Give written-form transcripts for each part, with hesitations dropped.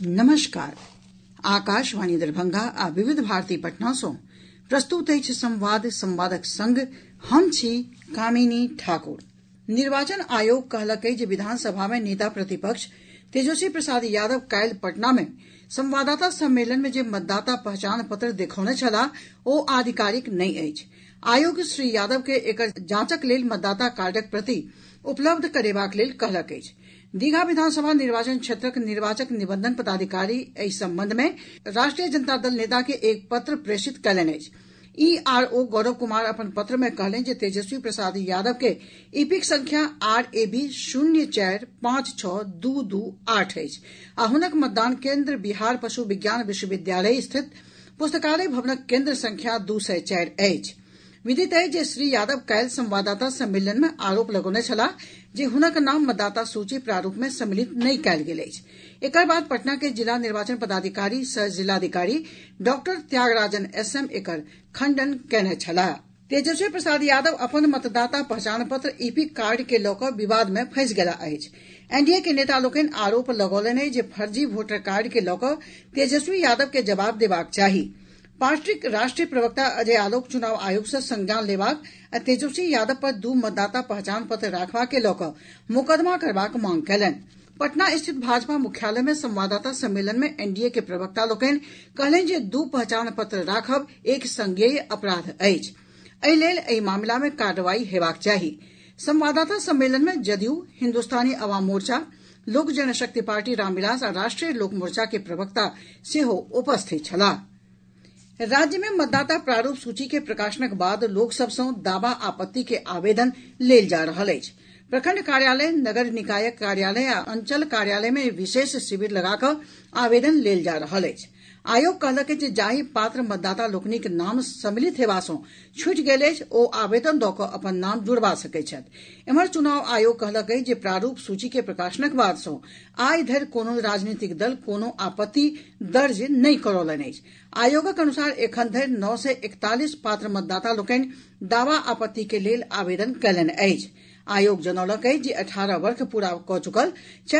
नमस्कार। आकाशवाणी दरभंगा आ विविध भारती पटना सँ प्रस्तुत अछि संवाद। संवादक संग हम छी कामिनी ठाकुर। निर्वाचन आयोग कहलक जे विधानसभा में नेता प्रतिपक्ष तेजस्वी प्रसाद यादव काल्हि पटना में संवाददाता सम्मेलन में जे मतदाता पहचान पत्र देखौने छलाह ओ आधिकारिक नहि अछि। आयोग श्री यादव के एकर जांचक लेल मतदाता कार्डक प्रति उपलब्ध करेबाक लेल कहलक अछि। दीघा विधानसभा निर्वाचन क्षेत्रक निर्वाचक निबंधन पदाधिकारी एहि संबंध में राष्ट्रीय जनता दल नेता के एक पत्र प्रेषित कयलनि अछि। ईआरओ गौरव कुमार अपन पत्र में कहलनि जे तेजस्वी प्रसाद यादव के ईपिक संख्या RAB 0456228 अछि आ हुनक मतदान केंद्र बिहार पशु विज्ञान विश्वविद्यालय स्थित पुस्तकालय भवनक केंद्र संख्या 204 अछि। विदित अछि जे श्री यादव काल्हि संवाददाता सम्मेलन में आरोप लगौने छलाह जे हुनक नाम मतदाता सूची प्रारूप में सम्मिलित नहि कयल गेल अछि। एकर बाद पटना के जिला निर्वाचन पदाधिकारी सह जिलाधिकारी डॉक्टर त्यागराजन SM एकर खंडन कयने छलाह। तेजस्वी प्रसाद यादव अपन मतदाता पहचान पत्र ईपिक कार्ड के लऽ कऽ विवाद में फंसि गेला अछि। एनडीए के नेता लोकनि आरोप लगौलनि अछि जे फर्जी वोटर कार्ड के लऽ कऽ तेजस्वी यादव के जवाब देबाक चाही। पार्टीक राष्ट्रीय प्रवक्ता अजय आलोक चुनाव आयोग से संज्ञान लेबाक आ तेजस्वी यादव पर 2 मतदाता पहचान पत्र राखबा के लऽ कऽ मुकदमा करबाक मांग कयलनि। पटना स्थित भाजपा मुख्यालय में संवाददाता सम्मेलन में एनडीए के प्रवक्ता लोकनि कहलनि जे 2 पहचान पत्र राखब एक संज्ञेय अपराध अछि। एहि लेल एहि मामिला में कार्रवाई हेबाक चाही। संवाददाता सम्मेलन में जदयू, हिन्दुस्तानी अवाम मोर्चा, लोक जनशक्ति पार्टी रामविलास आ राष्ट्रीय लोक मोर्चा के प्रवक्ता सेहो उपस्थित छलाह। राज्य में मतदाता प्रारूप सूची के प्रकाशनक बाद लोक सभ सँ दावा आपत्ति के आवेदन लेल जा रहल अछि। प्रखंड कार्यालय, नगर निकायक कार्यालय आ अंचल कार्यालय में विशेष शिविर लगा कऽ आवेदन लेल जा रहल अछि। आयोग कहलक जे जाहि पात्र मतदाता लोकनिक नाम सम्मिलित हेबा सँ छूटि गेल अछि ओ आवेदन दऽ कऽ अपन नाम जुड़बा सकैत छथि। एम्हर चुनाव आयोग कहलक अछि जे प्रारूप सूची के प्रकाशनक बाद सँ आइ धरि कोनो राजनीतिक दल कोनो आपत्ति दर्ज नहि करौलनि अछि। आयोगक अनुसार एखन धरि 941 पात्र मतदाता लोकनि दावा आपत्ति के लेल आवेदन कयलनि अछि। आयोग जनौलक अछि जे 18 वर्ष पूरा कऽ चुकल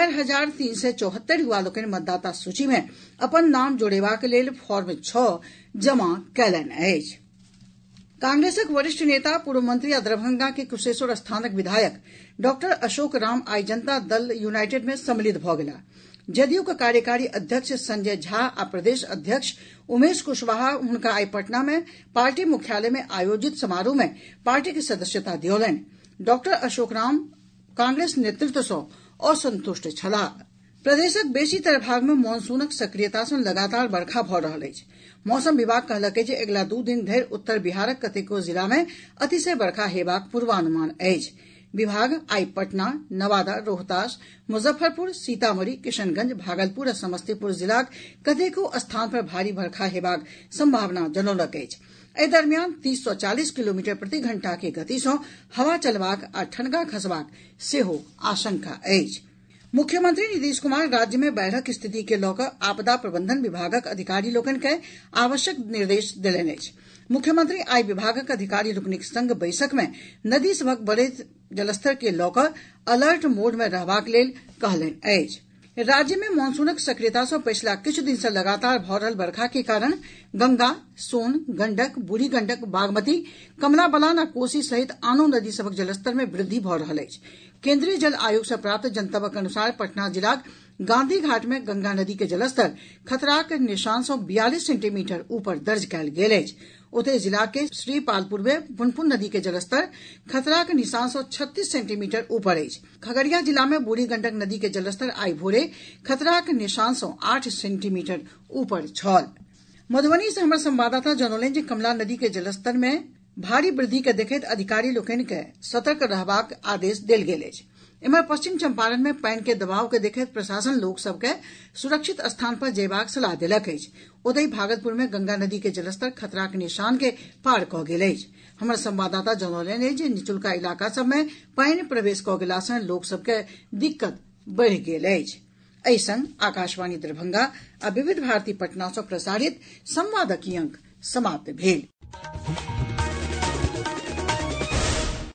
4374 युवा लोकनि मतदाता सूची में अपन नाम जोड़ेबाक लेल फॉर्म 6 जमा कयलनि अछि। कांग्रेसक वरिष्ठ नेता, पूर्व मंत्री आ दरभंगा के कुशेश्वर स्थानक विधायक डॉक्टर अशोक राम आइ जनता दल यूनाइटेड में सम्मिलित भऽ गेलाह। जदयू के कार्यकारी अध्यक्ष संजय झा आ प्रदेश अध्यक्ष उमेश कुशवाहा हुनका आइ पटना में पार्टी मुख्यालय में आयोजित समारोह में पार्टी के सदस्यता दियौलनि। डॉक्टर अशोक राम कांग्रेस नेतृत्व सँ असंतुष्ट छलाह। प्रदेशक बेसीतर भाग में मॉनसूनक सक्रियता सँ लगातार बरखा भऽ रहल अछि। मौसम विभाग कहलक अछि जे अगिला 2 दिन धरि उत्तर बिहारक कतेको जिला में अतिशय बरखा हेबाक पूर्वानुमान अछि। विभाग आइ पटना, नवादा, रोहतास, मुजफ्फरपुर, सीतामढ़ी, किशनगंज, भागलपुर आ समस्तीपुर जिलाक कतेको स्थान पर भारी बरखा हेबाक संभावना जनौलक अछि। एहि दरमियान 30 सँ 40 किलोमीटर प्रति घंटा के गति सँ हवा चलबाक आ ठनका खसबाक सेहो आशंका अछि। मुख्यमंत्री नीतीश कुमार राज्य में बाढ़िक स्थिति के लऽ कऽ आपदा प्रबंधन विभागक अधिकारी लोकनि के आवश्यक निर्देश देलनि अछि। मुख्यमंत्री आइ विभागक अधिकारी लोकनिक संग बैसक में नदी सभक बढ़ैत जलस्तर के लऽ कऽ अलर्ट मोड में रहबाक लेल कहलनि अछि। राज्य में मॉनसूनक सक्रियता सँ पछिला किछु दिन सँ लगातार भऽ रहल बरखा के कारण गंगा, सोन, गंडक, बूढ़ी गंडक, बागमती, कमला बलान आ कोसी सहित आनो नदी सभक जलस्तर में वृद्धि भऽ रहल अछि। केंद्रीय जल आयोग सँ प्राप्त जनतबक अनुसार पटना जिलाक गांधी घाट में गंगा नदी के जलस्तर खतराक निशान सँ 42 सेंटीमीटर ऊपर दर्ज कयल गेल अछि। ओतहि जिला के श्रीपालपुर में पुनपुन नदी के जलस्तर खतराक निशान सँ 36 सेंटीमीटर ऊपर अछि। खगड़िया जिला में बूढ़ी गंडक नदी के जलस्तर आइ भोरे खतराक निशान सँ 8 सेंटीमीटर ऊपर छल। मधुबनी से हमर संवाददाता जनौलनि जे कमला नदी के जलस्तर में भारी वृद्धि के देखैत अधिकारी लोकनि के सतर्क रहबाक आदेश देल गेल अछि। एम्हर पश्चिम चंपारण में पानि के दबाव के देखैत प्रशासन लोक सभ के सुरक्षित स्थान पर जयबाक सलाह देलक अछि। ओतहि भागलपुर में गंगा नदी के जलस्तर खतराक निशान के पार कऽ गेल अछि। हमर संवाददाता जनौलनि अछि जे निचुलका इलाका सभ में पानि प्रवेश कऽ गेला सँ लोक सभ के दिक्कत बढ़ि गेल अछि। एहि संग आकाशवाणी दरभंगा आ विविध भारती पटना सँ प्रसारित संवादक ई अंक समाप्त भेल।